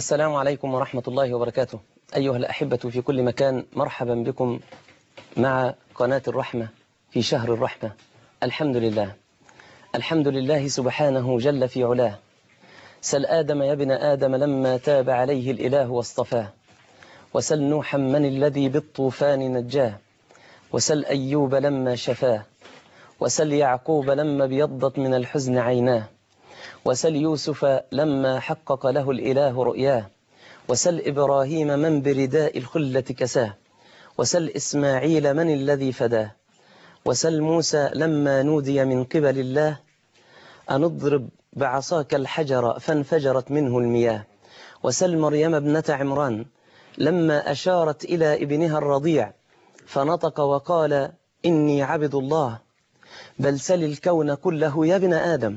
السلام عليكم ورحمة الله وبركاته. أيها الأحبة في كل مكان، مرحبا بكم مع قناة الرحمة في شهر الرحمة. الحمد لله، الحمد لله سبحانه جل في علاه. سل آدم يا ابن آدم لما تاب عليه الإله واصطفاه، وسل نوحا من الذي بالطوفان نجاه، وسل أيوب لما شفاه، وسل يعقوب لما ابيضت من الحزن عيناه، وسل يوسف لما حقق له الإله رؤياه، وسل إبراهيم من برداء الخلة كساه، وسل إسماعيل من الذي فداه، وسل موسى لما نودي من قبل الله أن اضرب بعصاك الحجر فانفجرت منه المياه، وسل مريم ابنة عمران لما أشارت إلى ابنها الرضيع فنطق وقال إني عبد الله. بل سل الكون كله يا ابن آدم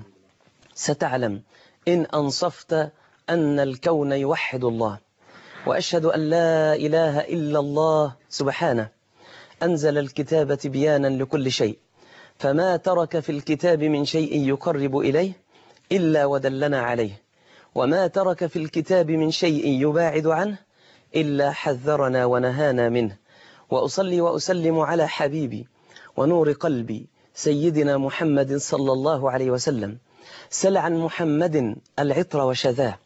ستعلم إن أنصفت أن الكون يوحد الله. وأشهد أن لا إله إلا الله سبحانه أنزل الكتاب تبيانا لكل شيء، فما ترك في الكتاب من شيء يقرب إليه إلا ودلنا عليه، وما ترك في الكتاب من شيء يباعد عنه إلا حذرنا ونهانا منه. وأصلي وأسلم على حبيبي ونور قلبي سيدنا محمد صلى الله عليه وسلم. سل عن محمد العطر وشذاه،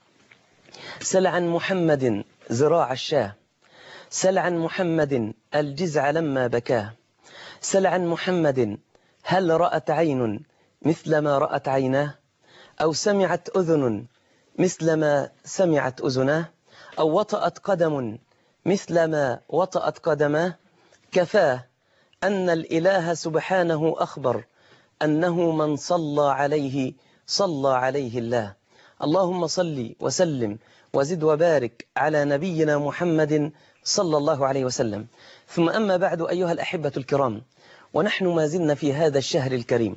سل عن محمد زراع الشاه، سل عن محمد الجزع لما بكاه، سل عن محمد هل رأت عين مثل ما رأت عيناه، أو سمعت أذن مثل ما سمعت أذناه، أو وطأت قدم مثل ما وطأت قدماه. كفاه أن الإله سبحانه أخبر أنه من صلى عليه صلى عليه الله. اللهم صل وسلم وزد وبارك على نبينا محمد صلى الله عليه وسلم. ثم أما بعد، أيها الأحبة الكرام، ونحن ما زلنا في هذا الشهر الكريم،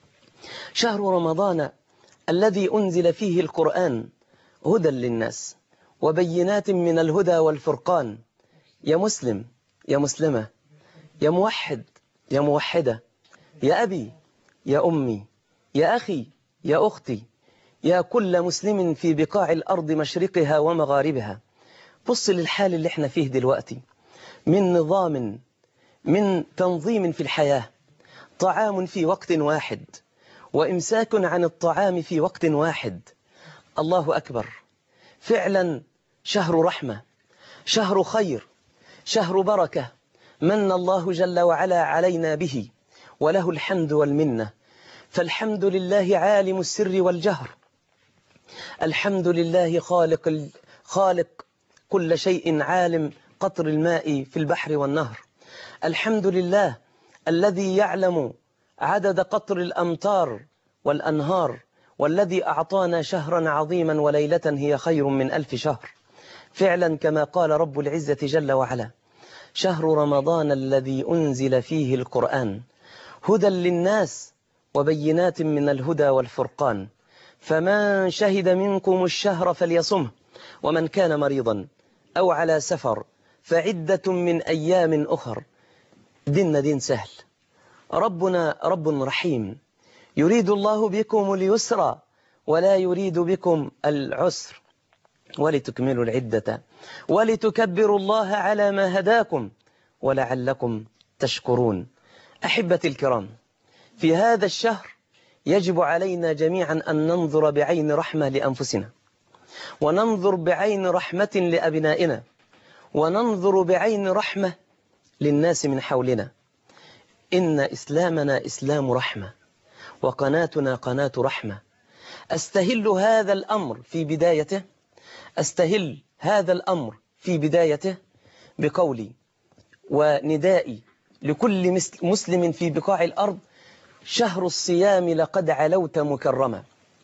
شهر رمضان الذي أنزل فيه القرآن هدى للناس وبينات من الهدى والفرقان. يا مسلم، يا مسلمة، يا موحد، يا موحدة، يا أبي، يا أمي، يا أخي، يا أختي، يا كل مسلم في بقاع الأرض مشرقها ومغاربها، بص للحال اللي احنا فيه دلوقتي من نظام، من تنظيم في الحياة، طعام في وقت واحد وإمساك عن الطعام في وقت واحد. الله أكبر، فعلا شهر رحمة، شهر خير، شهر بركة، من الله جل وعلا علينا به، وله الحمد والمنة. فالحمد لله عالم السر والجهر، الحمد لله خالق كل شيء، عالم قطر الماء في البحر والنهر، الحمد لله الذي يعلم عدد قطر الأمطار والأنهار، والذي أعطانا شهرا عظيما وليلة هي خير من 1000 شهر. فعلا كما قال رب العزة جل وعلا: شهر رمضان الذي أنزل فيه القرآن هدى للناس وبينات من الهدى والفرقان، فمن شهد منكم الشهر فليصمه، ومن كان مريضا أو على سفر فعدة من أيام أخر. ديننا دين سهل، ربنا رب رحيم، يريد الله بكم اليسر ولا يريد بكم العسر، ولتكملوا العدة ولتكبروا الله على ما هداكم ولعلكم تشكرون. أحبتي الكرام، في هذا الشهر يجب علينا جميعا أن ننظر بعين رحمة لأنفسنا، وننظر بعين رحمة لأبنائنا، وننظر بعين رحمة للناس من حولنا. إن إسلامنا إسلام رحمة، وقناتنا قناة رحمة. أستهل هذا الأمر في بدايته، أستهل هذا الأمر في بدايته بقولي وندائي لكل مسلم في بقاع الأرض: شهر الصيام لقد علوت مكرما،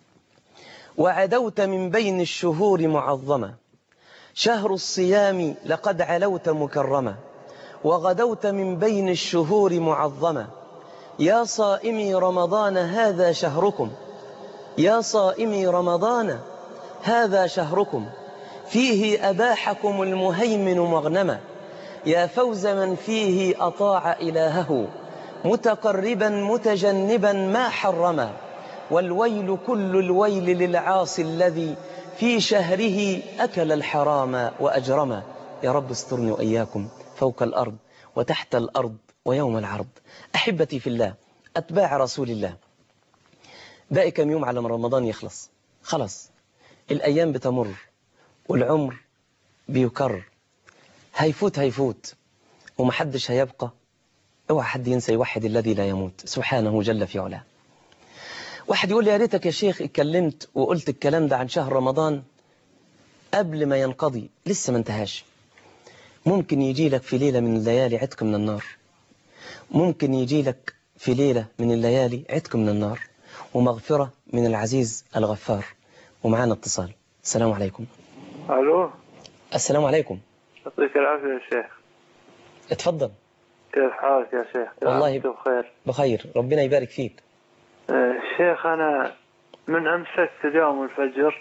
وعدوت من بين الشهور معظما. شهر الصيام لقد علوت مكرما، وغدوت من بين الشهور معظما. يا صائمي رمضان هذا شهركم، يا صائمي رمضان هذا شهركم، فيه أباحكم المهيمن مغنما. يا فوز من فيه أطاع إلهه، متقربا متجنبا ما حرما. والويل كل الويل للعاصي الذي في شهره أكل الحرام وأجرم. يا رب استرني وإياكم فوق الأرض وتحت الأرض ويوم العرض. أحبتي في الله، أتباع رسول الله، باقي كم يوم على ما رمضان يخلص. خلاص الأيام بتمر والعمر بيكر، هيفوت ومحدش هيبقى. اوعى حد ينسى يوحد الذي لا يموت سبحانه جل في علاه. واحد يقول لي يا ريتك يا شيخ اتكلمت وقلت الكلام ده عن شهر رمضان قبل ما ينقضي، لسه ما انتهاش. ممكن يجي لك في ليلة من الليالي عتق من النار، ممكن يجي لك في ليلة من الليالي عتق من النار ومغفرة من العزيز الغفار. ومعانا اتصال. السلام عليكم. الو. السلام عليكم. يعطيك العافية يا شيخ. اتفضل. كيف حالك يا شيخ؟ والله بخير. بخير، ربنا يبارك فيك. شيخ أنا من أمسكت اليوم الفجر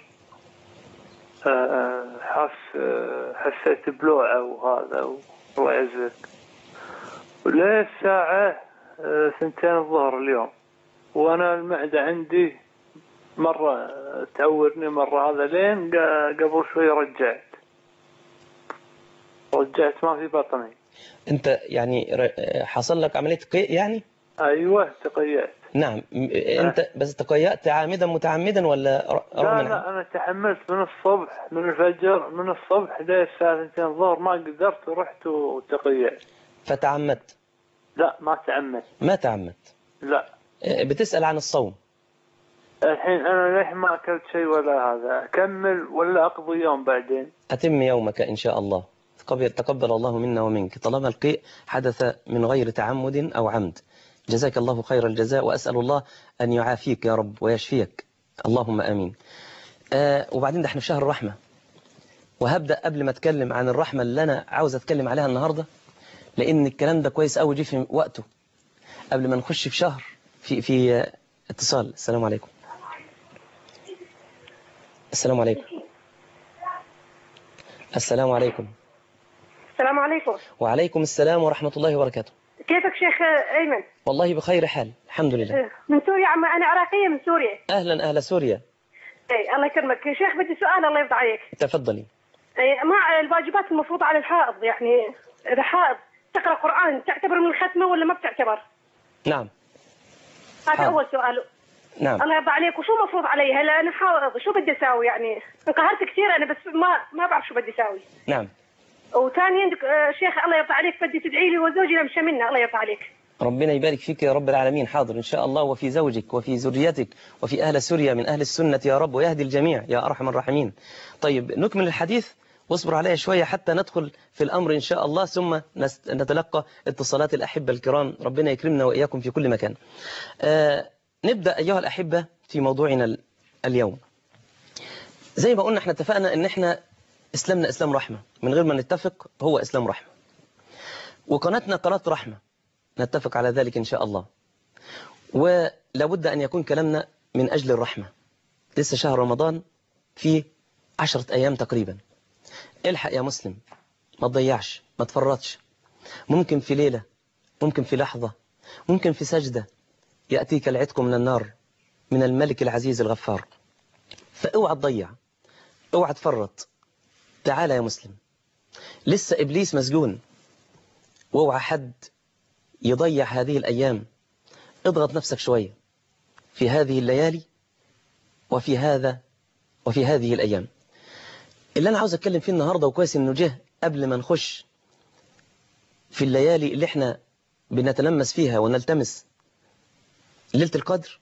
حسيت بلوعة وهذا الله يعزك، وليه الساعة 2 الظهر اليوم وأنا المعدة عندي مرة تعورني مرة، هذا لين قبل شوي رجعت ما في بطني. انت يعني حصل لك عملية تقيء يعني؟ أيوة تقيأت. نعم. انت بس تقيأت عامدا متعمدا ولا رغم لا أنا تحملت من الصبح، من الفجر، من الصبح للساعة 2 الظهر ما قدرت ورحت وتقيأت. فتعمدت؟ لا ما تعمدت. ما تعمدت؟ لا. بتسأل عن الصوم. الحين أنا ليه ما أكلت شيء ولا هذا، أكمل ولا أقضي يوم بعدين؟ أتم يومك إن شاء الله. تقبل الله منا ومنك طالما القيء حدث من غير تعمد أو عمد. جزاك الله خير الجزاء، وأسأل الله أن يعافيك يا رب ويشفيك، اللهم آمين. وبعدين ده احنا في شهر الرحمة، وهبدأ قبل ما أتكلم عن الرحمة اللي أنا عاوز أتكلم عليها النهاردة، لأن الكلام ده كويس أوي جه في وقته قبل ما نخش في شهر في اتصال. السلام عليكم. السلام عليكم. السلام عليكم. السلام عليكم. وعليكم السلام ورحمة الله وبركاته. كيفك شيخ أيمن؟ والله بخير حال الحمد لله. من سوريا عم، أنا عراقية من سوريا. أهلا أهلا سوريا. أي الله يكرمك يا شيخ، بدي سؤال الله يرضى عليك. تفضلي. ما الواجبات المفروضة على الحائض، يعني إذا حائض تقرأ قرآن تعتبر من الختمة ولا ما بتعتبر؟ نعم. هذا أول سؤال. نعم. الله يرضى عليك، وشو مفروض علي هلا؟ أنا حائض شو بدي أساوي؟ يعني انقهرت كثير أنا، بس ما بعرف شو بدي أساوي. نعم. وثانيا شيخ الله يرضى عليك بدي تدعي لي وزوجي لمشى منا، الله يرضى عليك. ربنا يبارك فيك يا رب العالمين. حاضر إن شاء الله، وفي زوجك وفي ذريتك وفي أهل سوريا من أهل السنة يا رب، ويهدي الجميع يا أرحم الراحمين. طيب نكمل الحديث، واصبر عليها شوية حتى ندخل في الأمر إن شاء الله، ثم نتلقى اتصالات الأحبة الكرام. ربنا يكرمنا وإياكم في كل مكان. نبدأ أيها الأحبة في موضوعنا اليوم. زي ما قلنا احنا اتفقنا ان احنا اسلامنا اسلام رحمة، من غير ما نتفق هو اسلام رحمة، وقناتنا قناة رحمة، نتفق على ذلك ان شاء الله. ولابد ان يكون كلامنا من اجل الرحمة. لسه شهر رمضان فيه 10 ايام تقريبا. الحق يا مسلم، ما تضيعش، ما تفرطش. ممكن في ليلة، ممكن في لحظة، ممكن في سجدة يأتيك العتق من النار من الملك العزيز الغفار. فاوعى تضيع، اوعى تفرط. تعال يا مسلم، لسه إبليس مسجون، واوعى حد يضيع هذه الأيام. اضغط نفسك شوية في هذه الليالي وفي هذه الأيام. اللي أنا عاوز أتكلم فيه النهاردة، وكويس إنه جه قبل ما نخش في الليالي اللي احنا بنتلمس فيها ونلتمس ليلة القدر،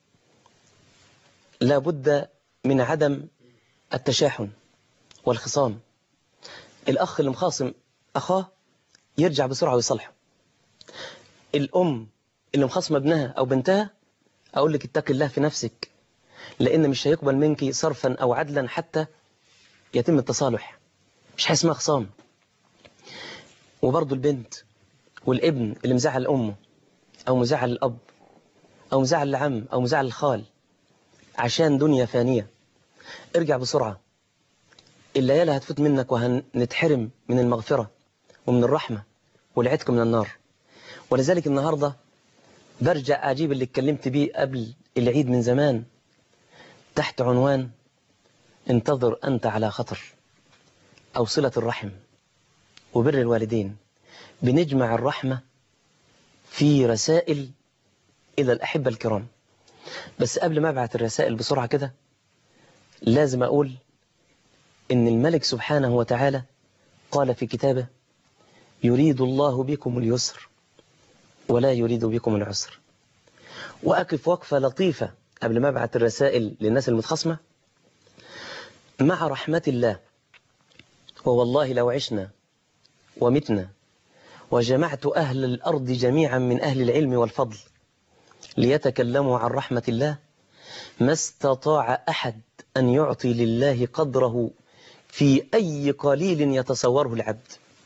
لابد من عدم التشاحن والخصام. الأخ اللي مخاصم أخاه يرجع بسرعة ويصلحه. الأم اللي مخاصمة ابنها أو بنتها، أقول لك اتق الله في نفسك، لأن مش هيقبل منك صرفا أو عدلا حتى يتم التصالح. مش حاجة اسمها خصام. وبرضه البنت والابن اللي مزعل أمه أو مزعل الأب أو مزعل العم أو مزعل الخال عشان دنيا فانية، ارجع بسرعة. الليالي هتفوت منك وهنتحرم من المغفرة ومن الرحمة والعتق من النار. ولذلك النهاردة برجع أجيب اللي اتكلمت بيه قبل العيد من زمان، تحت عنوان انتظر أنت على خطر، أو صلة الرحم وبر الوالدين. بنجمع الرحمة في رسائل إلى الأحبة الكرام. بس قبل ما أبعت الرسائل بسرعة كده لازم أقول إن الملك سبحانه وتعالى قال في كتابه: يريد الله بكم اليسر ولا يريد بكم العسر. وأقف وقفة لطيفة قبل ما أبعت الرسائل للناس المتخصمة مع رحمة الله. ووالله لو عشنا ومتنا وجمعت أهل الأرض جميعا من أهل العلم والفضل ليتكلموا عن رحمة الله ما استطاع أحد أن يعطي لله قدره في أي قليل يتصوره العبد.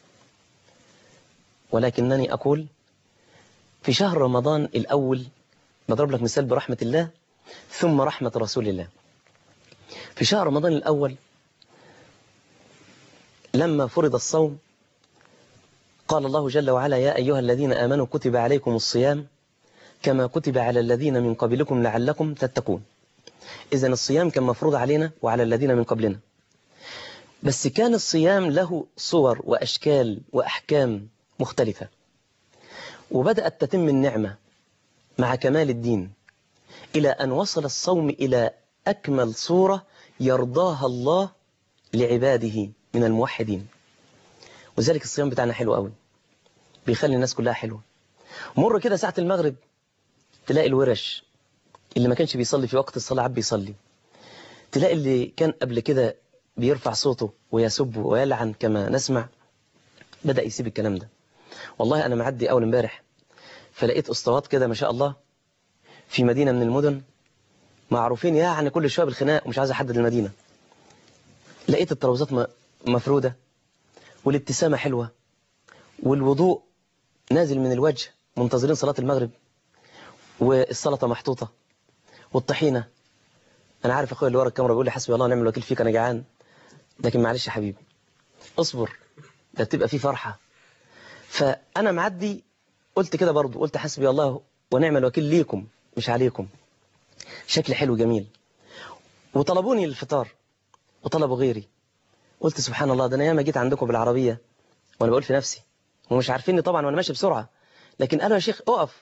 ولكنني أقول في شهر رمضان الأول بضرب لك مثال برحمة الله ثم رحمة رسول الله. في شهر رمضان الأول لما فرض الصوم قال الله جل وعلا: يا أيها الذين آمنوا كتب عليكم الصيام كما كتب على الذين من قبلكم لعلكم تتقون. إذن الصيام كان مفروض علينا وعلى الذين من قبلنا، بس كان الصيام له صور وأشكال وأحكام مختلفة. وبدأت تتم النعمة مع كمال الدين إلى أن وصل الصوم إلى أكمل صورة يرضاها الله لعباده من الموحدين. وذلك الصيام بتاعنا حلو قوي، بيخلي الناس كلها حلوة. مر كده ساعة المغرب تلاقي الورش اللي ما كانش بيصلي في وقت الصلاة عب بيصلي، تلاقي اللي كان قبل كده بيرفع صوته ويسب ويلعن كما نسمع بدأ يسيب الكلام ده. والله أنا معدي أول امبارح فلقيت أسطوات كده ما شاء الله في مدينة من المدن معروفين يعني كل شوية بالخناق ومش عايز أحدد المدينة. لقيت الترابيزات مفرودة والابتسامة حلوة والوضوء نازل من الوجه، منتظرين صلاة المغرب، والسلطة محطوطة والطحينة. أنا عارف أخويا اللي ورا الكاميرا بيقول لي حسبي الله ونعم الوكيل فيك أنا جعان، لكن معلش يا حبيبي اصبر، ده بتبقى فيه فرحة. فأنا معدي قلت كده برضو، قلت حسبي الله ونعم الوكيل ليكم مش عليكم. شكل حلو جميل. وطلبوني للفطار وطلبوا غيري. قلت سبحان الله، ده أنا ياما جيت عندكم بالعربية وأنا بقول في نفسي ومش عارفيني طبعا وأنا ماشي بسرعة، لكن قالوا يا شيخ أقف،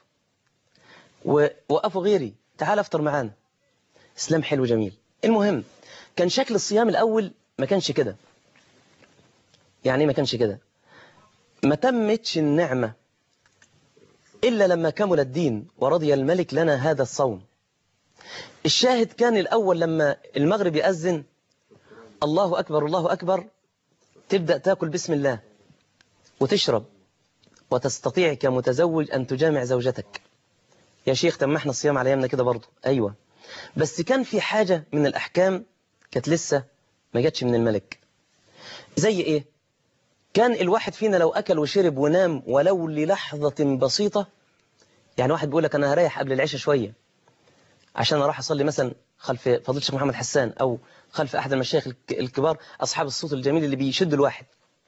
ووقفوا غيري تعال افطر معانا. إسلام حلو جميل. المهم كان شكل الصيام الأول ما كانش كده. يعني ما كانش كده، ما تمتش النعمة إلا لما كمل الدين ورضي الملك لنا هذا الصوم. الشاهد كان الأول لما المغرب يأذن الله أكبر الله أكبر تبدأ تأكل بسم الله وتشرب وتستطيع كمتزوج أن تجامع زوجتك. يا شيخ طب ما احنا الصيام على ايامنا كده برضه. أيوة، بس كان في حاجة من الأحكام كانت لسه ما جاتش من الملك. زي إيه؟ كان الواحد فينا لو أكل وشرب ونام ولو للحظة بسيطة، يعني واحد بيقول لك أنا هريح قبل العشاء شوية عشان أروح أصلي مثلا خلف فضيلة الشيخ محمد حسان أو خلف أحد المشايخ الكبار أصحاب الصوت الجميل اللي بيشد الواحد.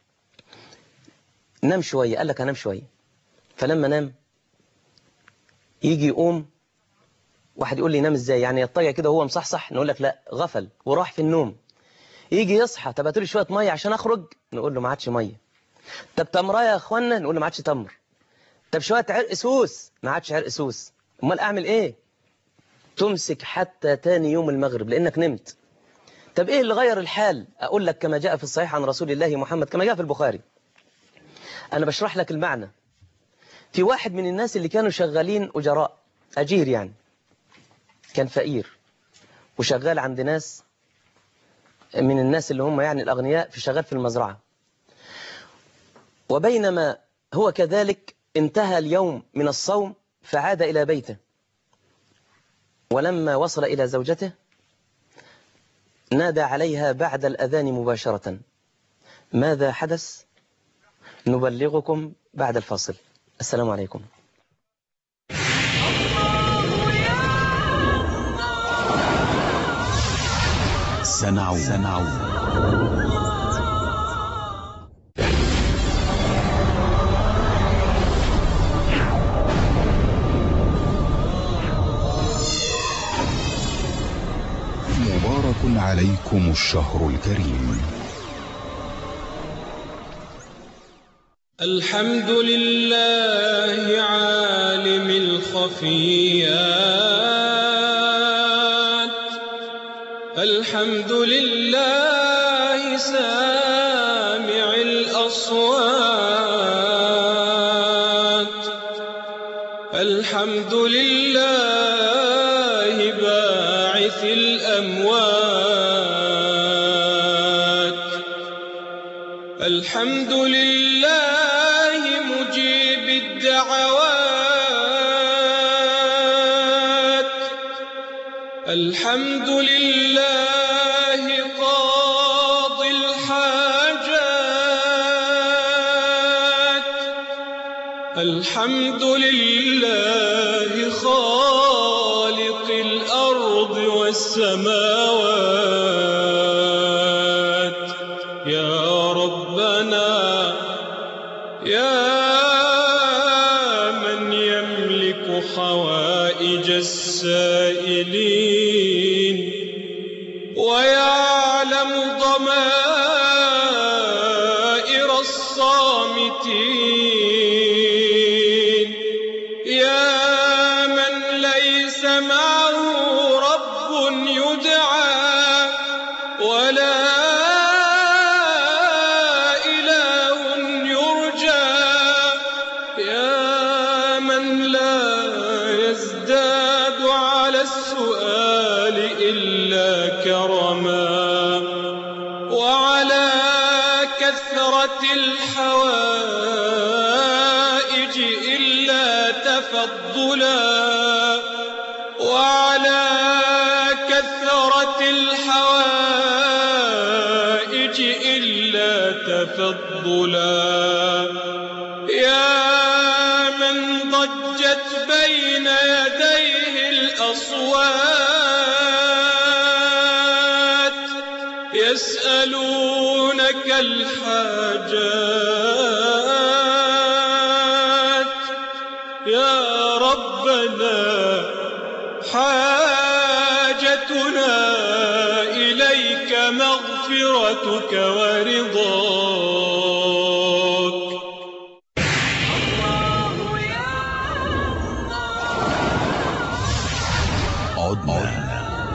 نام شوية، قال لك هنام شوية، فلما نام يجي يقوم واحد يقول لي ينام ازاي؟ يعني يطيع كده وهو مصحصح؟ نقول لك لا، غفل وراح في النوم. يجي يصحى، طب هاتوا لي شويه ميه عشان اخرج، نقول له ما عادش ميه. طب تمرايه يا اخوانا، نقول له ما عادش تمر. طب شويه عرق سوس، ما عادش عرق سوس. امال اعمل ايه؟ تمسك حتى تاني يوم المغرب لانك نمت. طب ايه اللي غير الحال؟ اقول لك كما جاء في الصحيح عن رسول الله محمد كما جاء في البخاري. انا بشرح لك المعنى. في واحد من الناس اللي كانوا شغالين اجراء، اجير يعني، كان فقير وشغال عند ناس من الناس اللي هم يعني الأغنياء، في شغال في المزرعة. وبينما هو كذلك انتهى اليوم من الصوم فعاد إلى بيته، ولما وصل إلى زوجته نادى عليها بعد الأذان مباشرة. ماذا حدث؟ نبلغكم بعد الفاصل. السلام عليكم. سنعود. مبارك عليكم الشهر الكريم. الحمد لله عالم الخفيات، الحمد لله سامع الأصوات، الحمد لله باعث الأموات، الحمد لله مجيب الدعوات، الحمد لله قاضي الحاجات، الحمد لله خالق الأرض والسماوات. يا ربنا يا من يملك حوائج السائلين ويعلم ضمائر الصامتين، يا من ليس معه رب يدعى ولا الحوائج إلا تفضلا، وعلى كثرة الحوائج إلا تفضلا. يا من ضجت بين يديه الأصوات يسألونك الحاجات، يا ربنا حاجتنا إليك مغفرتك ورضاك. الله يا الله. عدنا.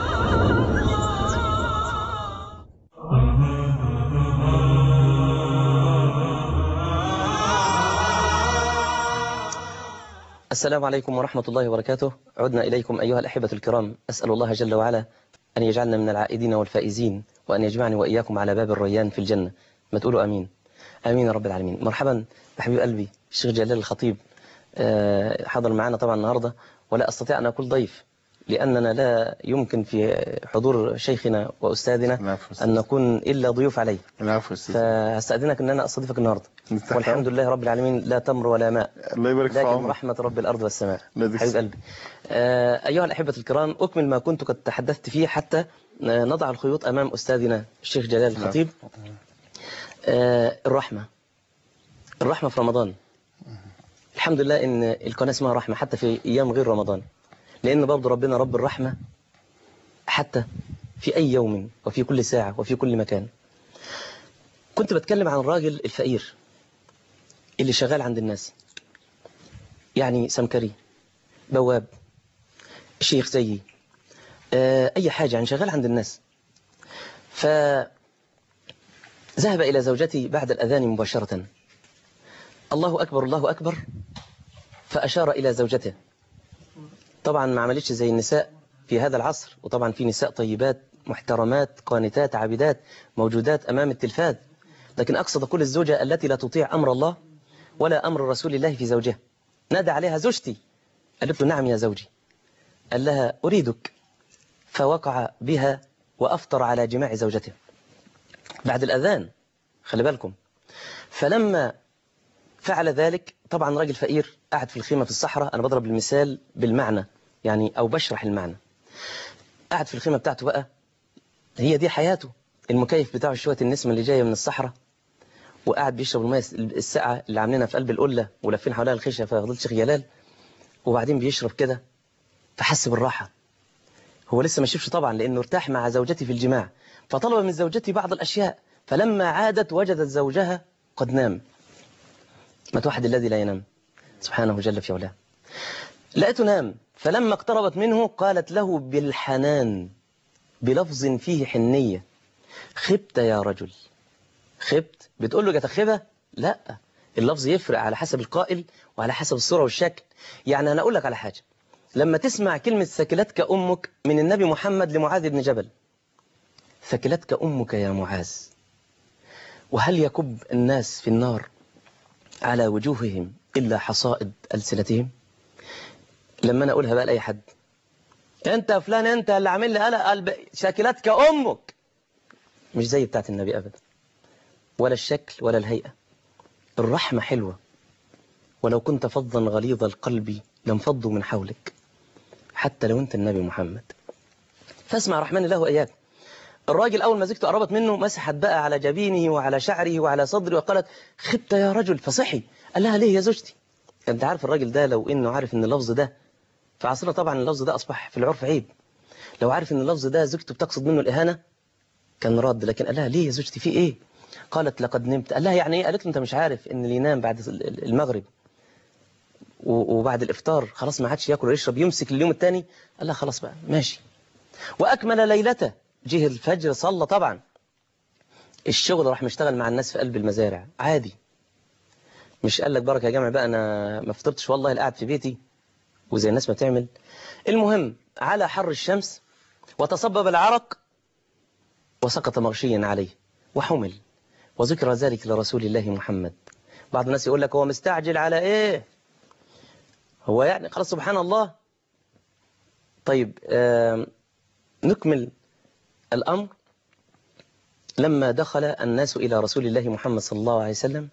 السلام عليكم ورحمة الله وبركاته. عدنا إليكم أيها الأحبة الكرام. أسأل الله جل وعلا أن يجعلنا من العائدين والفائزين، وأن يجمعني وإياكم على باب الريان في الجنة. ما تقولوا أمين. آمين يا رب العالمين. مرحبا بحبيب قلبي الشيخ جلال الخطيب، حضر معنا طبعا النهاردة، ولا أستطيع أن أقول ضيف لأننا لا يمكن في حضور شيخنا وأستاذنا أن نكون إلا ضيوف عليه. فأستأذنك أن أنا أستضيفك النهاردة، والحمد لله رب العالمين لا تمر ولا ماء، الله يبارك لكن رحمة رب الأرض والسماء. حبيب قلبي. أيها الأحبة الكرام، أكمل ما كنت قد تحدثت فيه حتى نضع الخيوط أمام أستاذنا الشيخ جلال الخطيب. الرحمة في رمضان. الحمد لله إن القناة اسمها رحمة حتى في أيام غير رمضان، لأن برضو ربنا رب الرحمة حتى في أي يوم وفي كل ساعة وفي كل مكان. كنت بتكلم عن الراجل الفقير اللي شغال عند الناس، يعني سمكري، بواب، شيخ زيي، أي حاجة، يعني شغال عند الناس. فذهب إلى زوجتي بعد الأذان مباشرة، الله أكبر الله أكبر، فأشار إلى زوجته. طبعا ما عملتش زي النساء في هذا العصر، وطبعا في نساء طيبات محترمات قانتات عابدات موجودات أمام التلفاز، لكن أقصد كل الزوجة التي لا تطيع أمر الله ولا أمر رسول الله في زوجها. نادى عليها زوجتي، قالت له نعم يا زوجي، قال لها أريدك، فوقع بها وأفطر على جماع زوجته بعد الأذان، خلي بالكم. فلما فعل ذلك، طبعا راجل فقير قاعد في الخيمة في الصحراء، أنا بضرب المثال بالمعنى يعني أو بشرح المعنى. قاعد في الخيمة بتاعته بقى، هي دي حياته، المكيف بتاعه شوية النسمة اللي جاية من الصحراء، وقاعد بيشرب المية الساقعة اللي عاملينها في قلب القلة ولافين حواليها الخشة ففضلت شيخ جلال، وبعدين بيشرب كده، فحس بالراحة. هو لسه ما شافش طبعا لأنه ارتاح مع زوجته في الجماع، فطلب من زوجته بعض الأشياء، فلما عادت وجدت زوجها قد نام. ما توحد الذي لا ينام سبحانه جل في علاه. لقيته نام، فلما اقتربت منه قالت له بالحنان بلفظ فيه حنية: خبت يا رجل. خبت، بتقول له جتخبة؟ لا، اللفظ يفرق على حسب القائل وعلى حسب الصورة والشكل. يعني أنا أقول لك على حاجة، لما تسمع كلمة ثكلتك أمك من النبي محمد لمعاذ بن جبل، ثكلتك أمك يا معاذ، وهل يكب الناس في النار على وجوههم إلا حصائد ألسنتهم؟ لما أنا أقولها بقى لأي حد، أنت يا فلان، أنت اللي عامل لي قلق، ثكلتك أمك، مش زي بتاعت النبي أبدا، ولا الشكل ولا الهيئة. الرحمة حلوة، ولو كنت فظا غليظ القلب لانفضوا من حولك، حتى لو أنت النبي محمد. فاسمع رحمن الله وإياك. الراجل أول ما زوجته قربت منه مسحت بقى على جبينه وعلى شعره وعلى صدره وقالت: خبت يا رجل. فصحي، قال لها: ليه يا زوجتي؟ أنت عارف الراجل ده لو إنه عارف إن اللفظ ده في عصرنا، طبعا اللفظ ده أصبح في العرف عيب، لو عارف إن اللفظ ده زوجته بتقصد منه الإهانة كان رد. لكن قال لها: ليه يا زوجتي، في إيه؟ قالت: لقد نمت. قال لها: يعني إيه؟ قالت له: أنت مش عارف إن اللي ينام بعد المغرب وبعد الإفطار خلاص ما عادش ياكل ويشرب، يمسك اليوم الثاني؟ قال لها: خلاص بقى ماشي. وأكمل ليلته، جه الفجر صلى طبعا، الشغل راح مشتغل مع الناس في قلب المزارع عادي، مش قال لك بركة يا جماعة بقى أنا ما فطرتش والله، قاعد في بيتي وزي الناس ما تعمل. المهم على حر الشمس وتصبب العرق وسقط مغشيا عليه وحمل، وذكر ذلك لرسول الله محمد. بعض الناس يقول لك هو مستعجل على إيه؟ هو يعني خلاص سبحان الله. طيب نكمل الأمر. لما دخل الناس إلى رسول الله محمد صلى الله عليه وسلم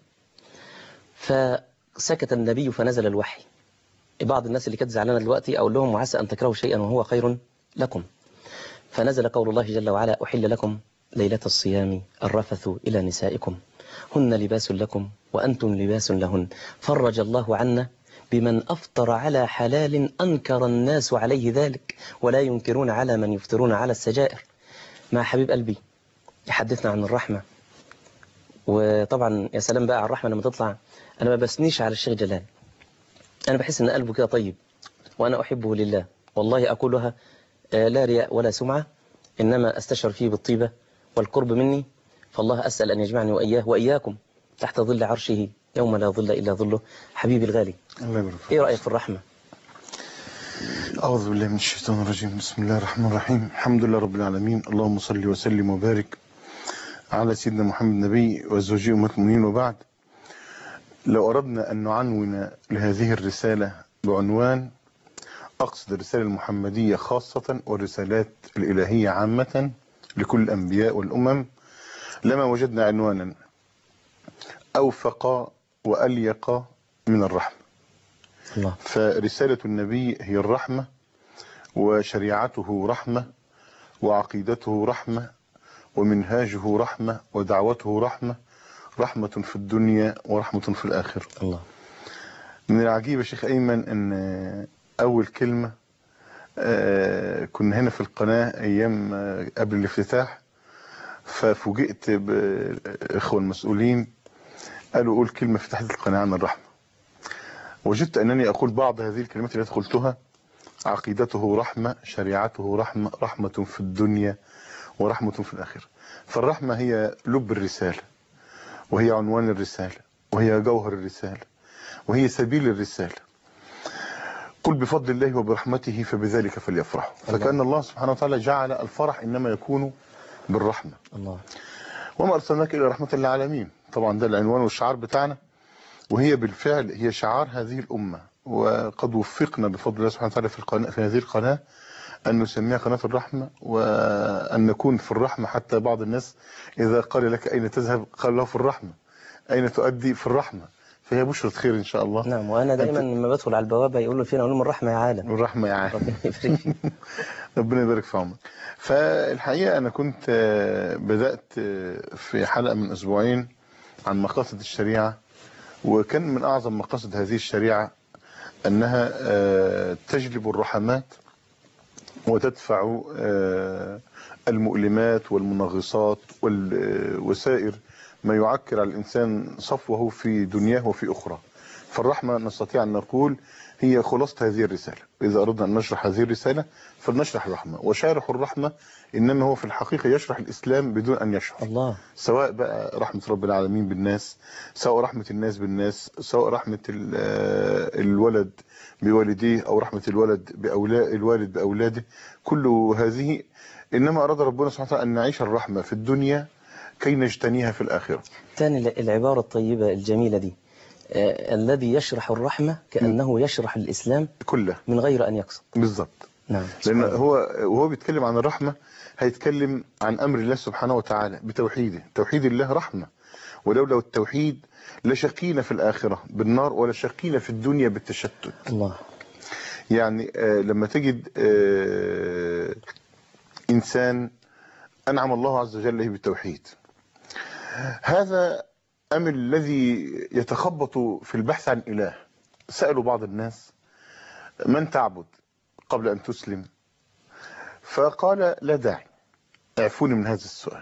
فسكت النبي فنزل الوحي. بعض الناس اللي كانت زعلانة دلوقتي أقول لهم: وعسى أن تكرهوا شيئا وهو خير لكم. فنزل قول الله جل وعلا: أحل لكم ليلة الصيام الرفث إلى نسائكم هن لباس لكم وأنتم لباس لهن. فرج الله عنا بمن أفطر على حلال أنكر الناس عليه ذلك ولا ينكرون على من يفطرون على السجائر. مع حبيب قلبي يحدثنا عن الرحمة. وطبعا يا سلام بقى على الرحمة لما تطلع. أنا ما بسنيش على الشيخ جلال، أنا بحس أن قلبه كده طيب وأنا أحبه لله، والله أقولها لا رياء ولا سمعة، إنما أستشعر فيه بالطيبة والقرب مني. فالله أسأل أن يجمعني وإياه وإياكم تحت ظل عرشه يوم لا ظل إلا ظله. حبيبي الغالي، إيه رأيك في الرحمة؟ أعوذ بالله من الشيطان الرجيم. بسم الله الرحمن الرحيم. الحمد لله رب العالمين، اللهم صل وسلم وبارك على سيدنا محمد النبي وزوجي أمة المؤمنين. وبعد، لو أردنا أن نعنون لهذه الرسالة بعنوان، أقصد الرسالة المحمدية خاصة والرسالات الإلهية عامة لكل الأنبياء والأمم، لما وجدنا عنوانا أوفق وأليق من الرحمة. الله. فرسالة النبي هي الرحمة، وشريعته رحمة، وعقيدته رحمة، ومنهاجه رحمة، ودعوته رحمة، رحمة في الدنيا ورحمة في الآخرة. الله. من العجيب يا شيخ أيمن أن أول كلمة كنا هنا في القناة أيام قبل الافتتاح، ففوجئت بإخوة المسؤولين قالوا قول كلمة في تحت القناة عن الرحمة. وجدت أنني أقول بعض هذه الكلمات التي قلتها: عقيدته رحمة، شريعته رحمة، رحمة في الدنيا ورحمة في الآخرة. فالرحمة هي لب الرسالة، وهي عنوان الرسالة، وهي جوهر الرسالة، وهي سبيل الرسالة. قل بفضل الله وبرحمته فبذلك فليفرحوا. فكأن الله سبحانه وتعالى جعل الفرح إنما يكون بالرحمة. الله. وما أرسلناك إلى رحمة للعالمين، طبعا ده العنوان والشعار بتاعنا، وهي بالفعل هي شعار هذه الأمة. وقد وفقنا بفضل الله سبحانه وتعالى في هذه القناة أن نسميها قناة الرحمة، وأن نكون في الرحمة. حتى بعض الناس إذا قال لك أين تذهب قال له في الرحمة، أين تؤدي في الرحمة. فهي بشرة خير إن شاء الله. نعم، وأنا دائما لما بدخل على البوابة يقولوا فينا أقول لهم الرحمة يا عالم. الرحمة يا عالم. ربنا يفرق فيك. ربنا يبارك في عمرك. فالحقيقة أنا كنت بدأت في حلقة من أسبوعين عن مقاصد الشريعة، وكان من أعظم مقاصد هذه الشريعة أنها تجلب الرحمات وتدفع المؤلمات والمنغصات وسائر ما يعكر على الإنسان صفوه في دنياه وفي أخرى. فالرحمة نستطيع أن نقول هي خلاصة هذه الرسالة. إذا أردنا أن نشرح هذه الرسالة فلنشرح الرحمة، وشارح الرحمة إنما هو في الحقيقة يشرح الإسلام بدون أن يشرح. الله. سواء بقى رحمة رب العالمين بالناس، سواء رحمة الناس بالناس، سواء رحمة الولد بوالديه أو رحمة الوالد بأولاده، كل هذه إنما أراد ربنا سبحانه وتعالى أن نعيش الرحمة في الدنيا كي نجتنيها في الآخرة. تاني العبارة الطيبة الجميلة دي، الذي يشرح الرحمة كأنه يشرح الإسلام كله من غير أن يقصد. بالضبط. نعم. لأن هو بيتكلم عن الرحمة هيتكلم عن أمر الله سبحانه وتعالى بتوحيده. توحيد الله رحمة، ولولا التوحيد لشقينا في الآخرة بالنار ولا شقينا في الدنيا بالتشتت. الله. يعني لما تجد إنسان أنعم الله عز وجل له بالتوحيد، هذا أمر الذي يتخبط في البحث عن إله. سألوا بعض الناس من تعبد قبل أن تسلم؟ فقال لا داعي، اعفوني من هذا السؤال.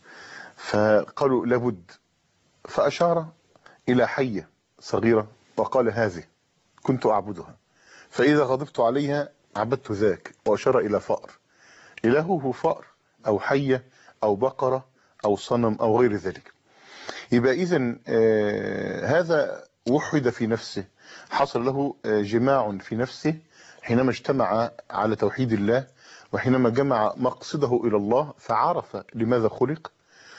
فقالوا لابد، فأشار إلى حية صغيرة وقال هذه كنت أعبدها، فإذا غضبت عليها عبدت ذاك، وأشار إلى فأر. إلهه فأر أو حية أو بقرة أو صنم أو غير ذلك. يبقى إذن هذا وحد في نفسه، حصل له جماع في نفسه حينما اجتمع على توحيد الله، وحينما جمع مقصده إلى الله، فعرف لماذا خلق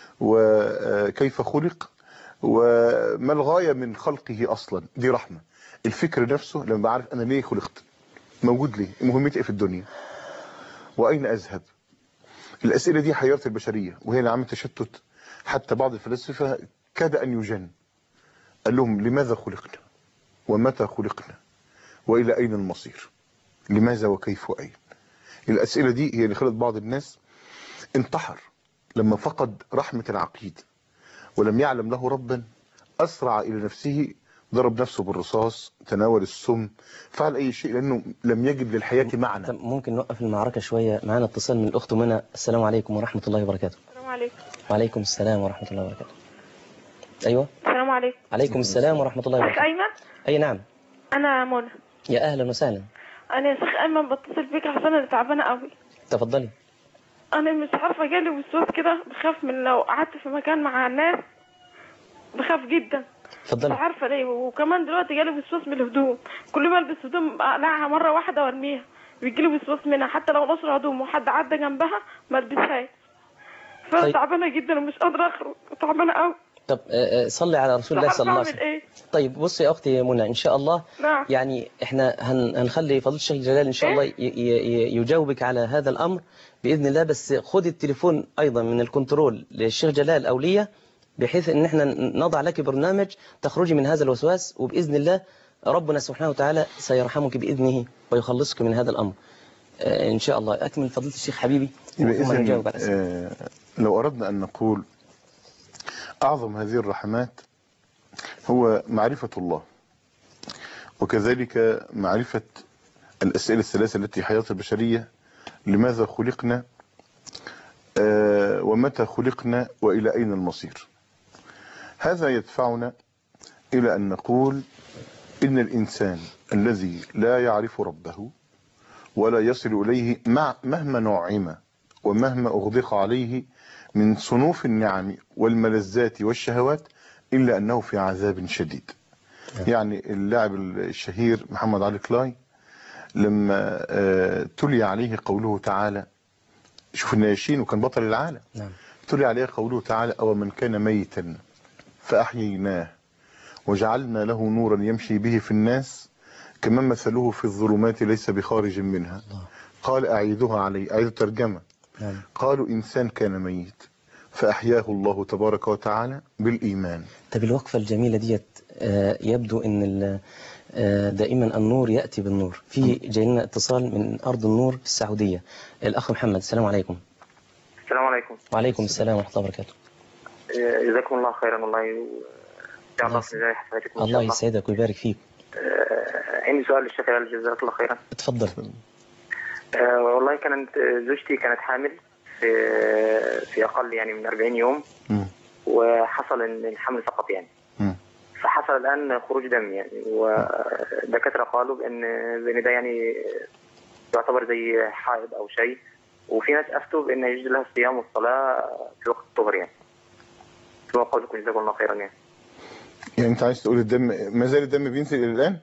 وكيف خلق وما الغاية من خلقه أصلا. دي رحمة. الفكر نفسه لما بعرف أنا ليه خلقت، موجود ليه، مهمتي إيه في الدنيا، وأين أذهب. الأسئلة دي حيرت البشرية وهي اللي عملت تشتت. حتى بعض الفلاسفة كاد أن يجن، قال لهم لماذا خلقنا ومتى خلقنا وإلى أين المصير، لماذا وكيف وأين. الأسئلة دي هي اللي خلت بعض الناس انتحر لما فقد رحمة العقيدة ولم يعلم له ربا، أسرع إلى نفسه، ضرب نفسه بالرصاص، تناول السم، فعل أي شيء لأنه لم يجد للحياة معنى. ممكن نوقف المعركة شوية؟ معنا اتصال من الأخت منى. السلام عليكم ورحمة الله وبركاته. السلام عليكم. وعليكم السلام ورحمة الله وبركاته. أيوة. السلام عليكم. عليكم السلام ورحمة الله أخ وبركاته. أيمن. أي نعم. أنا منى. يا أهلا وسهلا. أنا يا شيخ أيمن بتصل بيك عشان أنا تعبانة قوي. تفضلي. أنا مش عارفة، جالي وسواس كده، بخاف من لو قعدت في مكان مع الناس، بخاف جدا. تفضلي. مش عارفة ليه. وكمان دلوقتي جالي وسواس من الهدوم، كل ما البس هدوم اقلعها مرة واحدة وارميها، بيجيلي وسواس منها، حتى لو نشر هدوم وحد عدى جنبها ما البسهاش. فأنا طيب. تعبانة جدا ومش قادرة أخرج، تعبانة قوي. طب صلي على رسول الله صلى الله عليه وسلم. إيه؟ طيب بصي يا أختي منى، إن شاء الله نعم. يعني إحنا هنخلي فضيلة الشيخ جلال إن شاء الله يجاوبك على هذا الأمر بإذن الله. بس خد التليفون أيضا من الكنترول للشيخ جلال أو ليا، بحيث إن إحنا نضع لك برنامج تخرجي من هذا الوسواس، وبإذن الله ربنا سبحانه وتعالى سيرحمك بإذنه ويخلصك من هذا الأمر إن شاء الله. أكمل فضيلة الشيخ حبيبي ثم نجاوب على الأسئلة. لو أردنا أن نقول أعظم هذه الرحمات هو معرفة الله، وكذلك معرفة الأسئلة الثلاثة التي حياة البشرية: لماذا خلقنا، ومتى خلقنا، وإلى أين المصير. هذا يدفعنا إلى أن نقول إن الإنسان الذي لا يعرف ربه ولا يصل إليه مهما نعم ومهما أغدق عليه من صنوف النعم والملذات والشهوات إلا أنه في عذاب شديد. يعني اللاعب الشهير محمد علي كلاي لما تلي عليه قوله تعالى، شوف الناشين وكان بطل العالم، تلي عليه قوله تعالى: أو من كان ميتا فأحييناه وجعلنا له نورا يمشي به في الناس كمن مثله في الظلمات ليس بخارج منها. قال أعيدها عليه، أعيد الترجمة. قالوا إنسان كان ميت فأحياه الله تبارك وتعالى بالإيمان. طب الوقفة الجميلة ديت يبدو أن دائما النور يأتي بالنور. في جاي لنا اتصال من أرض النور في السعودية. الأخ محمد. السلام عليكم. السلام عليكم. وعليكم السلام ورحمة الله وبركاته. جزاكم الله خيرا. والله الله يسعدك ويبارك فيك. عندي سؤال للشيخ جزاك الله خيرا. اتفضل. والله كانت زوجتي كانت حامل في أقل يعني من 40 يوم. وحصل إن الحمل سقط يعني. فحصل الآن خروج دم يعني، ودكاترة قالوا بأن ده يعني يعتبر زي حائض أو شيء، وفي ناس أفتوا بأن يجوز لها الصيام والصلاة في وقت الظهر يعني. فما قولكم جزاكم الله خيرا يعني. يعني أنت عايز تقول الدم ما زال الدم بينزل إلى الآن؟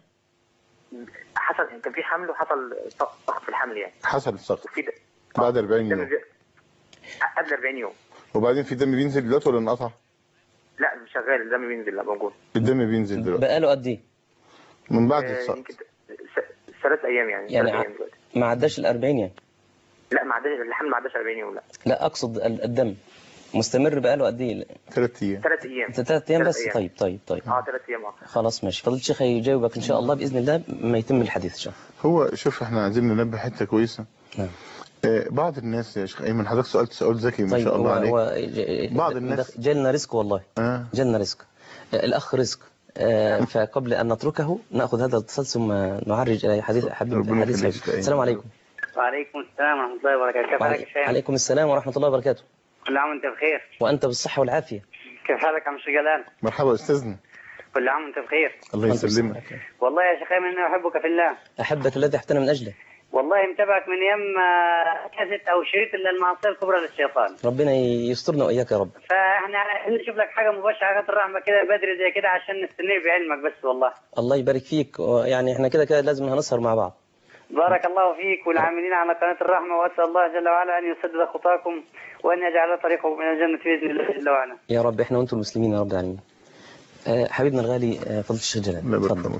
حصل كان في حمل وحصل سقط في الحمل يعني. حصل السقط بعد 40 يوم. قبل 40 يوم. وبعدين في دم بينزل دلوقتي ولا انقطع؟ لا شغال، الدم بينزل، لا موجود. الدم بينزل دلوقتي. بقاله قد ايه؟ من بعد السقط. يمكن 3 ايام يعني. يعني 3 ايام دلوقتي. ما عداش ال 40 يعني؟ لا ما عداش الحمل، ما عداش 40 يوم. لا اقصد الدم مستمر بقاله قد ايه؟ 3 ايام. 3 ايام. 3 ايام بس. طيب 3 ايام. خلاص ماشي. فضيلة الشيخ هيجاوبك ان شاء الله باذن الله ما يتم الحديث ان شاء الله. هو شوف احنا عايزين ننبه حته كويسه. نعم. بعض الناس يا شيخ ايمن، حضرتك سألت سؤال ذكي ما شاء الله عليك. بعض الناس جالنا رزق والله. جالنا رزق. الاخ رزق. فقبل ان نتركه ناخذ هذا الاتصال ثم نعرج الى حديث الحديث. السلام عليكم. وعليكم السلام ورحمه الله وبركاته. كيف حالك يا شيخ؟ وعليكم السلام ورحمه الله وبركاته. كل عام وانت بخير. وانت بالصحه والعافيه. كيف حالك يا عم جلال؟ مرحبا استاذنا. كل عام وانت بخير. الله يسلمك. والله يا شيخ ايمن انا احبك في الله. احبك الذي احتنا من اجله. والله متابعك من ايام كاسيت او شريط المعصيه الكبرى للشيطان. ربنا يسترنا واياك يا رب. فاحنا نشوف لك حاجه مباشره، حاجات الرحمه كده بدري زي كده عشان نستنيه بعلمك بس والله. الله يبارك فيك. يعني احنا كده لازم هنسهر مع بعض. بارك الله فيك والعاملين على قناه الرحمه، واسال الله جل وعلا ان يسدد خطاكم وان يجعل طريقكم الى الجنه باذن الله جل وعلا. يا رب احنا وانتم المسلمين يا رب العالمين. حبيبنا الغالي فضيلة الشيخ جلال. لا تفضل.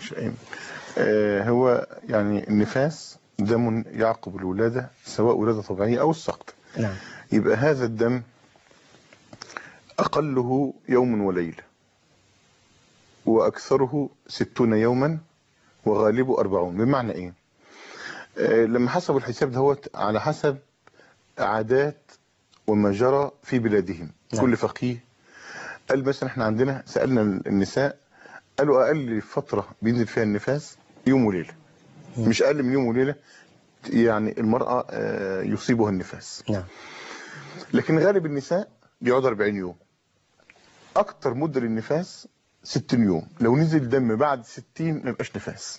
هو يعني النفاس دم يعقب الولادة، سواء ولادة طبيعية أو السقط. نعم. يبقى هذا الدم أقله يوم وليلة، وأكثره 60 يوما، وغالبه 40. بمعنى إيه؟ لما حسبوا الحساب دهوت على حسب عادات وما جرى في بلادهم. نعم. كل فقيه قال مثلا احنا عندنا سألنا النساء قالوا أقل فترة بينزل فيها النفاس يوم وليلة. مش أقل من يوم وليلة يعني المرأة يصيبها النفاس. نعم. لكن غالب النساء بيقعد 40 يوم. أكتر مدة للنفاس 60 يوم. لو نزل دم بعد 60 ما يبقاش نفاس،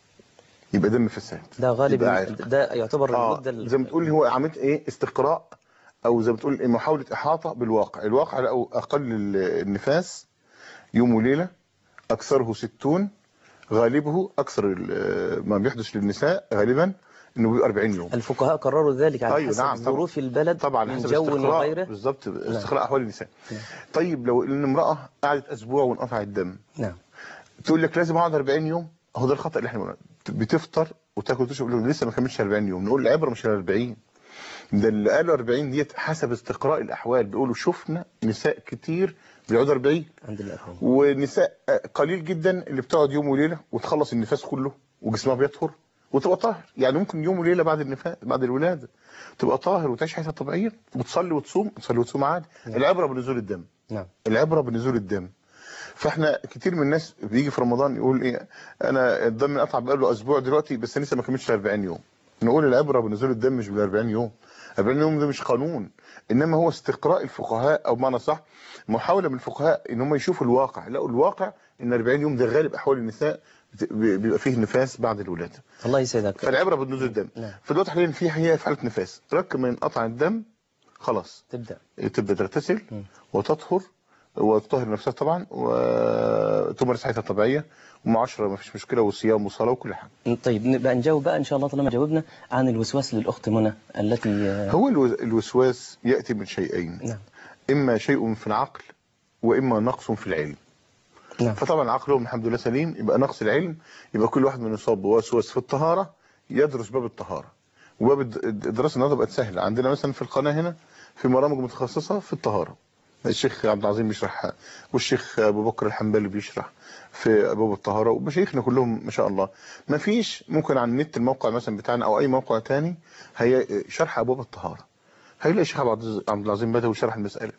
يبقى دم فساد. ده غالب ده يعتبر المدة زي ما تقول هو عملت ايه استقراء، او زي ما تقول محاولة احاطة بالواقع. الواقع لقوا اقل النفاس يوم وليلة، اكثره 60، غالبه اكثر ما بيحدث للنساء غالبا انه بيبقى 40 يوم. الفقهاء قرروا ذلك على حسب ظروف البلد طبعا، من جو وغيره. بالظبط، استقراء احوال النساء. طيب لو ان امرأة قعدت اسبوع وانقطع الدم، نعم، تقول لك لازم اقعد 40 يوم. هو ده الخطأ اللي احنا بنقوله. بتفطر وتاكل وتشرب لسه ما كملش 40 يوم، نقول العبره مش 40. ده اللي قالوا 40 ديت حسب استقراء الاحوال. بيقولوا شفنا نساء كتير بيقعدوا 40 ونساء قليل جدا اللي بتقعد يوم وليله وتخلص النفاس كله وجسمها بيطهر وتبقى طاهر. يعني ممكن يوم وليله بعد النفاس بعد الولاده تبقى طاهر وتعيش حياتها طبيعيه وتصلي وتصوم، تصلي وتصوم عادي. العبره بنزول الدم. نعم، العبره بنزول الدم. فاحنا كتير من الناس بيجي في رمضان يقول ايه، انا الدم انقطع بقاله اسبوع دلوقتي بس لسه ما كملش 40 يوم. نقول العبره بنزول الدم مش بال 40 يوم. 40 يوم ده مش قانون، انما هو استقراء الفقهاء، او بمعنى صح محاوله من الفقهاء ان هم يشوفوا الواقع. لقوا الواقع ان 40 يوم ده غالب احوال النساء بيبقى فيه نفاس بعد الولاده. الله يسعدك. فالعبره بنزول الدم. فدلوقتي حاليا هي في حاله نفاس، ركب ما ينقطع الدم خلاص تبدا تغتسل وتطهر وتطهر نفسها طبعا وتمارس حياتها الطبيعيه ومعاشره ما فيش مشكله وصيام وصلاه وكل حاجه. طيب نبقى نجاوب بقى ان شاء الله طالما جاوبنا عن الوسواس للاخت منى التي هو الوسواس ياتي من شيئين. نعم. اما شيء في العقل واما نقص في العلم. نعم. فطبعا عقلهم الحمد لله سليم، يبقى نقص العلم يبقى كل واحد من يصاب بوسواس في الطهاره يدرس باب الطهاره. وباب الدراسه النهارده بقت سهله عندنا، مثلا في القناه هنا في برامج متخصصه في الطهاره. الشيخ عبد العظيم بيشرح والشيخ ابو بكر الحنبلي بيشرح في ابواب الطهاره، ومشايخنا كلهم ما شاء الله. ما فيش ممكن على النت الموقع مثلا بتاعنا او اي موقع تاني هي شرح ابواب الطهاره، هيلاقي الشيخ عبد العظيم بدوي شرح المساله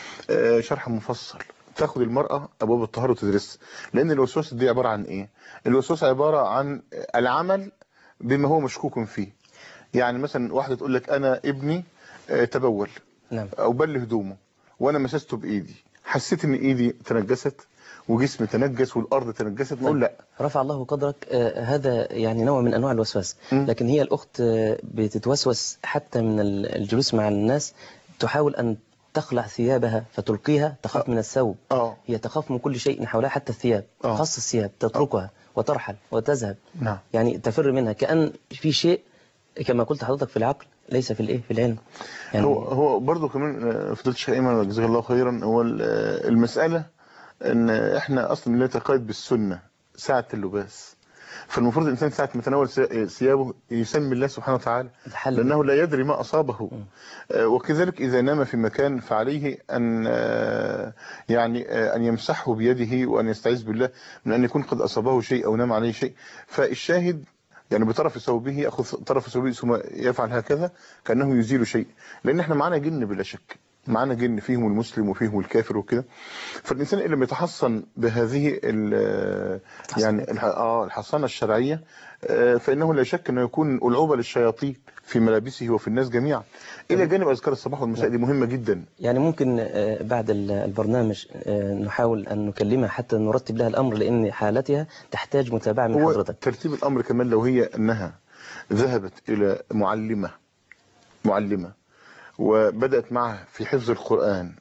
شرح مفصل. تاخد المراه ابواب الطهاره وتدرسها، لان الوسواس دي عباره عن ايه؟ الوسواس عباره عن العمل بما هو مشكوك فيه. يعني مثلا واحدة تقول لك أنا ابني تبول نعم. أو بل هدومه وأنا مسسته بإيدي، حسيت إن إيدي تنجست وجسمي تنجس والأرض تنجست، نقول لا. رفع الله قدرك. هذا يعني نوع من أنواع الوسواس. لكن هي الأخت بتتوسوس حتى من الجلوس مع الناس، تحاول أن تخلع ثيابها فتلقيها، تخاف من الثوب. هي تخاف من كل شيء حولها حتى الثياب، خاصة الثياب تتركها وترحل وتذهب. نعم. يعني تفر منها كأن في شيء كما قلت حضرتك في العقل ليس في الايه في العلم. يعني هو برضه كمان فضيلة الشيخ ايمن جزاه الله خيرا، هو المسألة ان احنا اصلا لا نتقيد بالسنة ساعة اللباس، فالمفروض الانسان ساعة ما يتناول ثيابه يسمي الله سبحانه وتعالى، لانه لا يدري ما اصابه. وكذلك اذا نام في مكان فعليه ان ان يمسحه بيده وان يستعيذ بالله من ان يكون قد اصابه شيء او نام عليه شيء. فالشاهد يعني بطرف ثوبه ياخذ طرف ثوبه ثم يفعل هكذا كانه يزيل شيء، لان احنا معانا جن بلا شك، معانا جن فيهم المسلم وفيهم الكافر وكده. فالانسان اللي بيتحصن بهذه الحصانه الشرعيه فانه لا شك انه يكون العوبه للشياطين في ملابسه وفي الناس جميعا، الى جانب اذكار الصباح والمساء دي مهمه جدا. يعني ممكن بعد البرنامج نحاول ان نكلمها حتى نرتب لها الامر، لان حالتها تحتاج متابعه من حضرتك. ترتيب الامر كمان لو هي انها ذهبت الى معلمه وبدأت معه في حفظ القرآن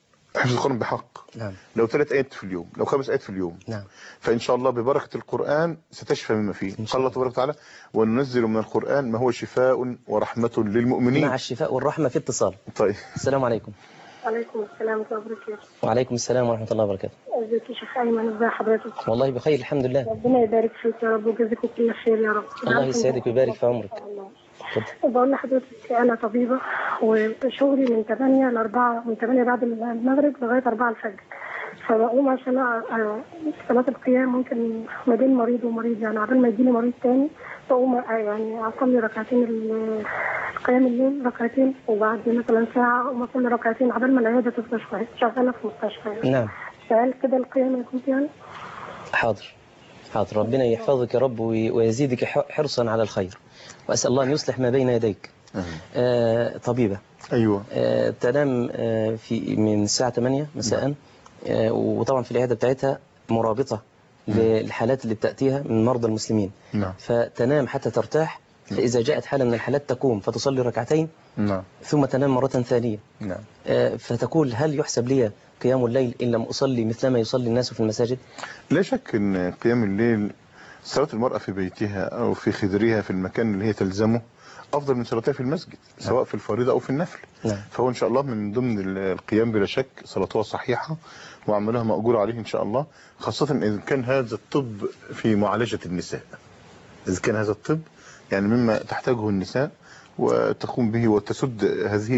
بحق. نعم. لو 3 آيات في اليوم، لو 5 آيات في اليوم. نعم. فإن شاء الله ببركة القرآن ستشفى مما فيه. قال الله تبارك وتعالى: وننزل من القرآن ما هو شفاء ورحمة للمؤمنين. مع الشفاء والرحمة في اتصال. طيب. السلام عليكم. وعليكم السلام ورحمة الله وبركاته. وعليكم السلام ورحمة الله وبركاته. ازيك يا شيخ ايمن؟ ازي حضرتك؟ والله بخير الحمد لله. ربنا يبارك فيك يا رب ويجزيكم كل خير يا رب. الله يسعدك ويبارك في عمرك. بقول لحضرتك انا طبيبه وشغلي من 8 ل 4، من 8 بعد المغرب لغايه 4 الفجر. فبقوم عشان صلاه القيام ممكن ما بين مريض ومريض، يعني قبل ما يجيني مريض تاني بقوم يعني اصلي ركعتين قيام الليل، ركعتين، وبعد مثلا ساعه اقوم اصلي ركعتين قبل ما العياده تفتح، شغاله في مستشفى. نعم. فهل كده القيام يكون يعني؟ حاضر ربنا يحفظك يا رب ويزيدك حرصا على الخير، وأسأل الله أن يصلح ما بين يديك. طبيبة. أيوة. تنام من الساعة 8 مساء. وطبعا في العيادة بتاعتها مرابطة للحالات اللي بتأتيها من مرضى المسلمين. نعم. فتنام حتى ترتاح، فإذا جاءت حالة من الحالات تقوم فتصلي ركعتين. نعم. ثم تنام مرة ثانية. نعم. فتقول: هل يحسب لي قيام الليل إن لم أصلي مثلما يصلي الناس في المساجد؟ لا شك أن قيام الليل، صلاة المرأة في بيتها أو في خدرها في المكان اللي هي تلزمه أفضل من صلاتها في المسجد، سواء في الفريضة أو في النفل. نعم. فهو إن شاء الله من ضمن القيام بلا شك صلاتها صحيحة وعملها مأجور عليه إن شاء الله، خاصة إذا كان هذا الطب في معالجة النساء. إذا كان هذا الطب يعني مما تحتاجه النساء وتقوم به وتسد هذه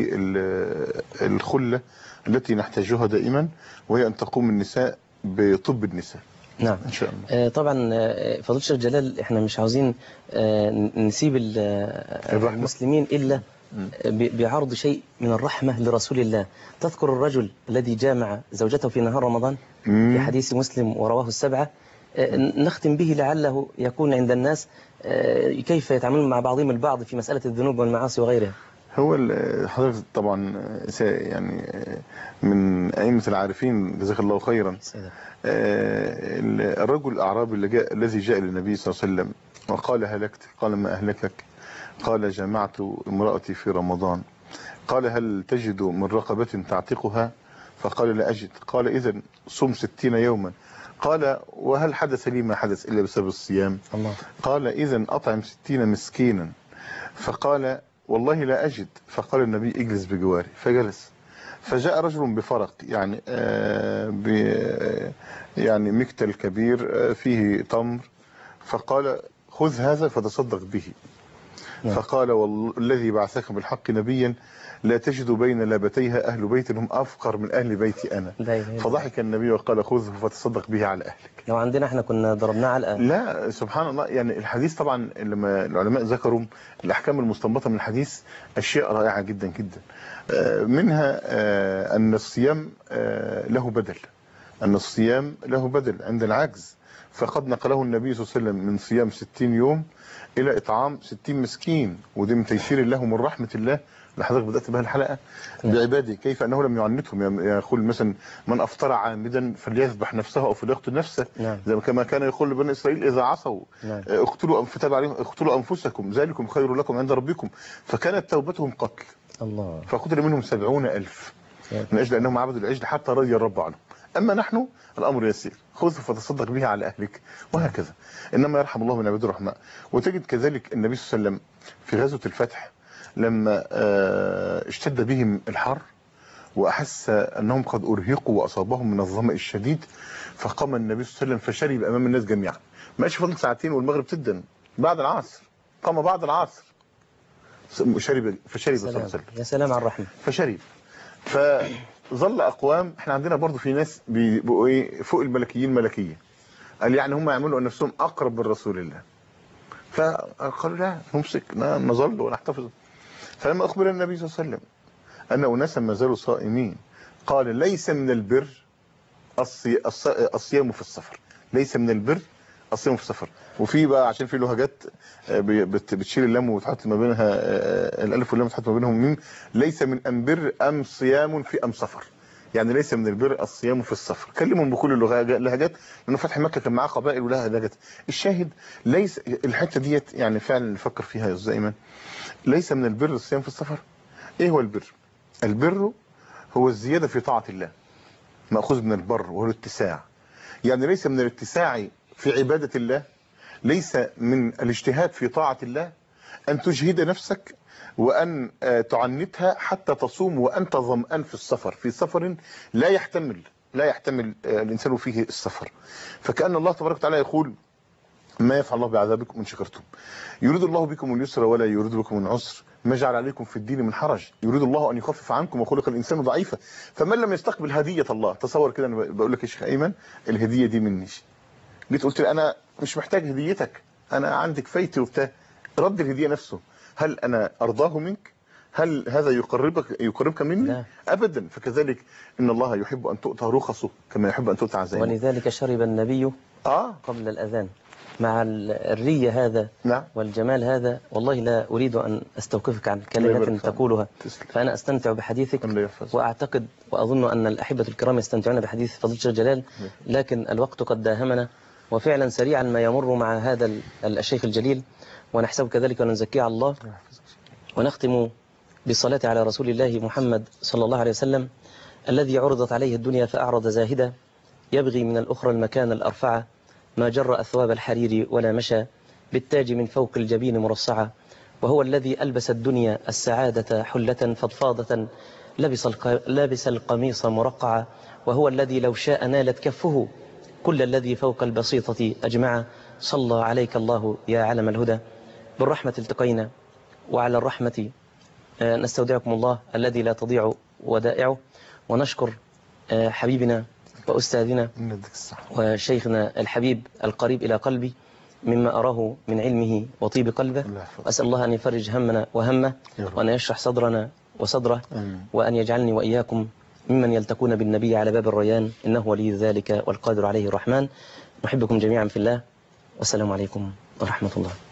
الخلة التي نحتاجها دائما، وهي أن تقوم النساء بطب النساء. نعم إن شاء الله. طبعا فضيلة الشيخ جلال، احنا مش عاوزين نسيب المسلمين إلا بعرض شيء من الرحمة لرسول الله. تذكر الرجل الذي جامع زوجته في نهار رمضان في حديث مسلم ورواه السبعة. نختم به لعله يكون عند الناس كيف يتعاملون مع بعضهم البعض في مسألة الذنوب والمعاصي وغيرها. هو حضرتك طبعا يعني من أئمة العارفين جزاك الله خيرا، الرجل الأعرابي الذي جاء للنبي صلى الله عليه وسلم وقال: هلكت. قال: ما أهلكك؟ قال: جمعت امرأتي في رمضان. قال: هل تجد من رقبة تعتقها؟ فقال: لا أجد. قال: إذن صم 60 يوما. قال: وهل حدث لي ما حدث إلا بسبب الصيام؟ الله. قال: إذن أطعم 60 مسكينا. فقال: والله لا أجد. فقال النبي: اجلس بجواري. فجلس. فجاء رجل بفرق يعني مكتل كبير فيه تمر، فقال: خذ هذا فتصدق به. فقال: والذي بعثك بالحق نبيا لا تجد بين لابتيها أهل بيت هم أفقر من أهل بيتي أنا. فضحك النبي وقال: خذه فتصدق به على أهلك. لو عندنا احنا كنا ضربناه على الآن. لا سبحان الله، يعني الحديث طبعا لما العلماء ذكروا الأحكام المستنبطة من الحديث أشياء رائعة جدا جدا. منها أن الصيام له بدل، أن الصيام له بدل عند العجز. فقد نقله النبي صلى الله عليه وسلم من صيام 60 يوم إلى إطعام 60 مسكين، ودي من تيسير الله ومن رحمة الله اللي حضرتك بدأت بها الحلقة بعباده، كيف أنه لم يعنتهم. يقول مثلا من أفطر عامدا فليذبح نفسه أو فليقتل نفسه، زي كما كان يقول لبني إسرائيل إذا عصوا اقتلوا فتاب عليهم اقتلوا أنفسكم ذلكم خير لكم عند ربكم، فكانت توبتهم قتل. الله. فقتل منهم 70,000 من أجل أنهم عبدوا العجل حتى رضي الرب عنهم. أما نحن الأمر يسير، خذ فتصدق به على أهلك وهكذا. إنما يرحم الله من عباده الرحماء. وتجد كذلك النبي صلى الله عليه وسلم في غزوة الفتح لما اشتد بهم الحر وأحس أنهم قد أرهقوا وأصابهم من الظمأ الشديد، فقام النبي صلى الله عليه وسلم فشرب أمام الناس جميعا. ماشي فضل ساعتين والمغرب تدن بعد العصر، قام بعد العصر فشرب صلى الله عليه وسلم. يا سلام على الرحمة. فشرب. فظل أقوام، احنا عندنا برضو في ناس بيبقوا ايه فوق الملكيين ملكية، قال يعني هم يعملوا أن نفسهم أقرب من رسول الله، فقالوا لا نمسك نظل ونحتفظ. فلما أخبر النبي صلى الله عليه وسلم أن أناسا ما زالوا صائمين قال ليس من البر الصيام في السفر، ليس من البر الصيام في السفر. وفي بقى عشان في لهجات بتشيل اللام وتحط ما بينها الالف واللام وتحط ما بينهم ميم، ليس من البر ام صيام في ام سفر، يعني ليس من البر الصيام في السفر. كلمهم بكل اللهجات لانه فتح مكه كان معاه قبائل ولها لهجات. الشاهد ليس الحته ديت يعني فعلا نفكر فيها يا استاذ ايمن، ليس من البر الصيام في السفر. ايه هو البر؟ البر هو الزياده في طاعه الله، ماخوذ من البر وهو الاتساع. يعني ليس من الاتساع في عباده الله، ليس من الاجتهاد في طاعه الله ان تجهد نفسك وان تعنتها حتى تصوم وانت ظمآن في السفر، في سفر لا يحتمل الانسان فيه السفر. فكأن الله تبارك وتعالى يقول ما يفعل الله بعذابكم ان شكرتم، يريد الله بكم اليسر ولا يريد بكم العسر، ما جعل عليكم في الدين من حرج، يريد الله ان يخفف عنكم وخلق الانسان ضعيفا. فمن لم يستقبل هديه الله، تصور كده انا بقول لك يا شيخ ايمن الهديه دي مني، جيت قلت لي انا مش محتاج هديتك، انا عندي كفايتي وبتاع، رد الهديه نفسه، هل انا ارضاه منك؟ هل هذا يقربك مني؟ لا. ابدا. فكذلك ان الله يحب ان تؤتى رخصه كما يحب ان تؤتى عزائمه. ولذلك شرب النبي قبل الاذان مع الرية هذا. نعم. والجمال هذا. والله لا أريد أن أستوقفك عن كلمة تقولها، فأنا أستمتع بحديثك، وأعتقد وأظن أن الأحبة الكرام يستمتعون بحديث فضيلة الشيخ جلال، لكن الوقت قد داهمنا، وفعلا سريعا ما يمر مع هذا الشيخ الجليل، ونحسب كذلك ونزكيه على الله، ونختم بالصلاة على رسول الله محمد صلى الله عليه وسلم الذي عرضت عليه الدنيا فأعرض زاهدا، يبغي من الأخرى المكان الأرفع، ما جر أثواب الحرير ولا مشى، بالتاج من فوق الجبين مرصعة، وهو الذي ألبس الدنيا السعادة حلة فضفاضة، لبس القميص مرقعا، وهو الذي لو شاء نالت كفه كل الذي فوق البسيطة أجمع. صلى عليك الله يا علم الهدى. بالرحمة التقينا، وعلى الرحمة نستودعكم الله الذي لا تضيع ودائعه، ونشكر حبيبنا وأستاذنا وشيخنا الحبيب القريب إلى قلبي مما أراه من علمه وطيب قلبه، وأسأل الله أن يفرج همنا وهمه، وأن يشرح صدرنا وصدره، وأن يجعلني وإياكم ممن يلتقون بالنبي على باب الريان، إنه ولي ذلك والقادر عليه الرحمن. نحبكم جميعا في الله، والسلام عليكم ورحمة الله.